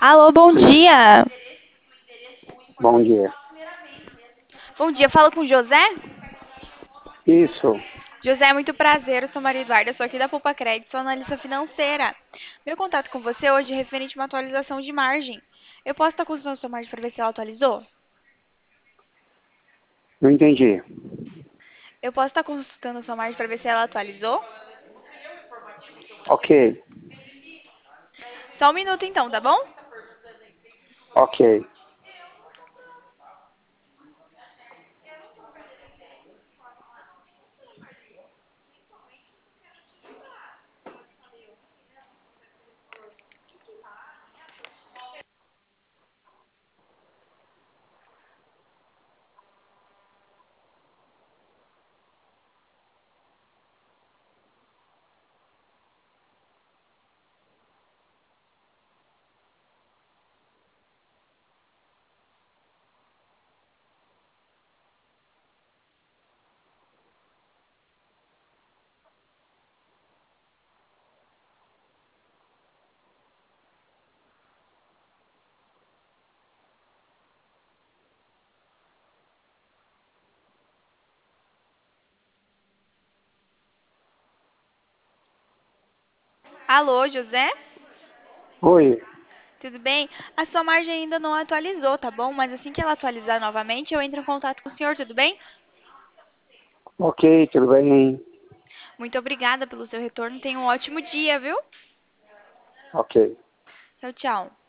Alô, bom dia. Bom dia. Bom dia, falo com o José? Isso. José, muito prazer, eu sou Maria Eduarda, sou aqui da Poupa Crédito, sou analista financeira. Meu contato com você hoje é referente a uma atualização de margem. Eu posso estar consultando sua margem para ver se ela atualizou? Não entendi. Eu posso estar consultando sua margem para ver se ela atualizou? Ok. Só um minuto então, tá bom? Ok. Alô, José? Oi. Tudo bem? A sua margem ainda não atualizou, tá bom? Mas assim que ela atualizar novamente, eu entro em contato com o senhor, tudo bem? Ok, tudo bem. Muito obrigada pelo seu retorno, tenha um ótimo dia, viu? Ok. Tchau, tchau.